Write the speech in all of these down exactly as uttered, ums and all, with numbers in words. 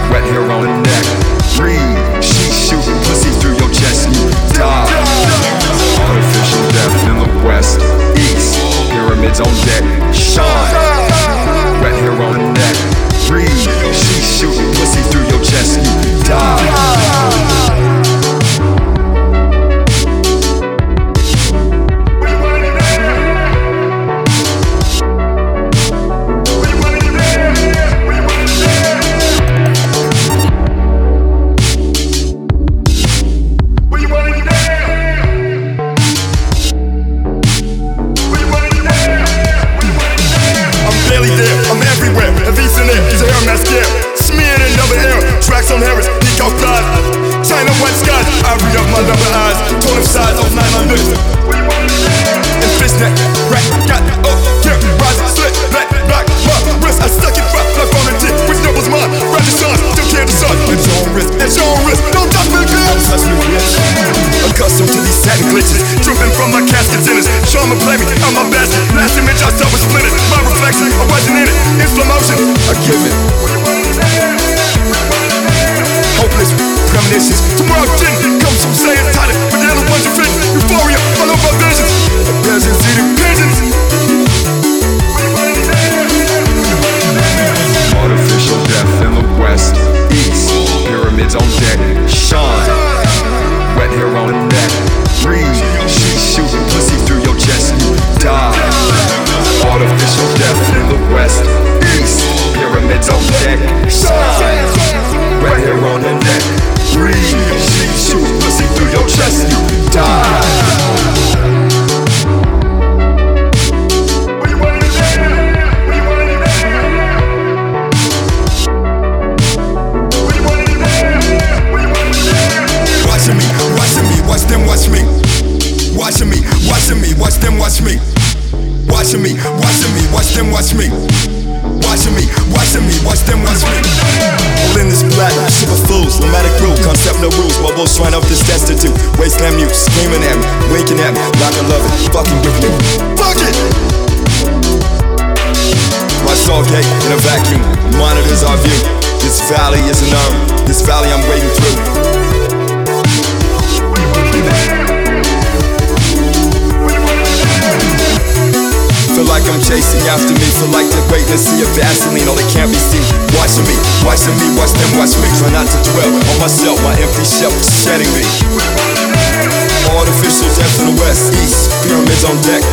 Wet hair on the neck. Breathe. She shooting pussy through your chest. You die. Artificial death in the west, east. Pyramids on deck. Shine. Wet hair on the neck. Breathe. She shooting pussy through your chest. You die. On Harris, peak out flies. China white skies. I read up my number eyes. Tone of size of nine on lips. And fishnet, rack, got, oh, yeah, rising, slit, black, black, my wrist. I stuck it flat, left on the dick, which was mine. Renaissance, still care the sun. It's your own risk, it's your own risk. Don't touch me, bitch. Don't touch me, bitch. Accustomed to these satin glitches, dripping from my casket dinners. Charmin play me out my basket. Last image I saw was splintered. My reflection, I wasn't in it. In slow motion, I give it. Hopeless premonitions. Tomorrow didn't come from saying tired, but the other ones are fit. Euphoria, follow my visions. The peasants see the pigeons. Artificial death in the west, east. Pyramids on deck. Shine. Wet hair on the neck. Breathe. She shooting pussy through your chest. You die. Artificial death in the west, east. Pyramids on deck. Shine. Wet hair on the neck. Breathe. She shoot pussy through your chest. You die. Watching me, watching me, watch them watch me. Watching me, watching me, watch them watch me. Watching me, watching me, watch them watch me. Watching me, watching me, watch them watch me. Holding this black, super fools, nomadic crew, concept no rules, mobiles trying up this destitute. Wasteland mute, screaming at me, winking at me, like I love it, fucking with me. Fuck it! My Stargate in a vacuum, monitors our view. This valley is an urn, this valley I'm wading through. Feel like I'm chasing after me. Feel like the greatness sea of Vaseline, all that can't be seen. Watching me, watching me, watch them watch me. Try not to dwell on myself, my empty shell is shedding me. Artificial death in the west, east. Pyramids on deck.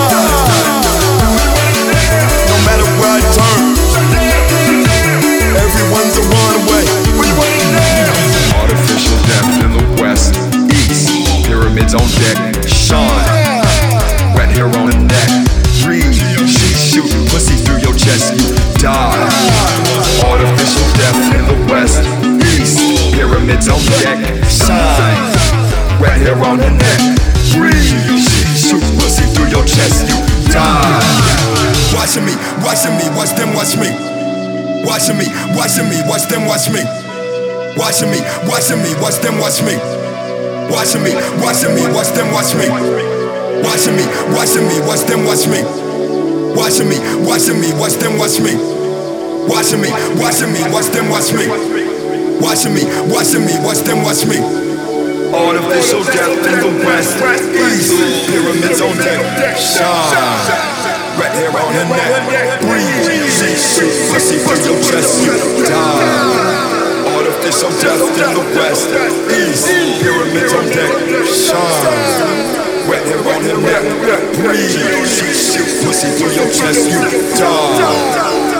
No matter where I turn, everyone's a runaway. Artificial death in the west, east. Pyramids on deck. Shine. Wet hair on the neck. Breathe. She shooting pussy through your chest. You die. Artificial death in the west, east. Pyramids on deck. Shine. Wet hair on the neck. Breathe. She shooting pussy through your chest. You die. Watching me, watching me, watch them watch me. Watching me, watching me, watch them watch me. Watching me, watching me, watch them watch me. Watching me, watching me, watch them watch me. Watching me, watching me, watch them watch me. Watching me, watching me, watch them watch me. Watching me, watching me, watch them watch me. Watching me, watching me, watch them watch me. Artificial death in the west, east. Pyramids on deck. Shine. Red hair on her neck. Breathe. She shoot pussy through your chest. You die. Artificial death in the west, east. Pyramids on deck. Shine. Wet hair on her neck. Breathe. She shoot pussy through your chest. You die.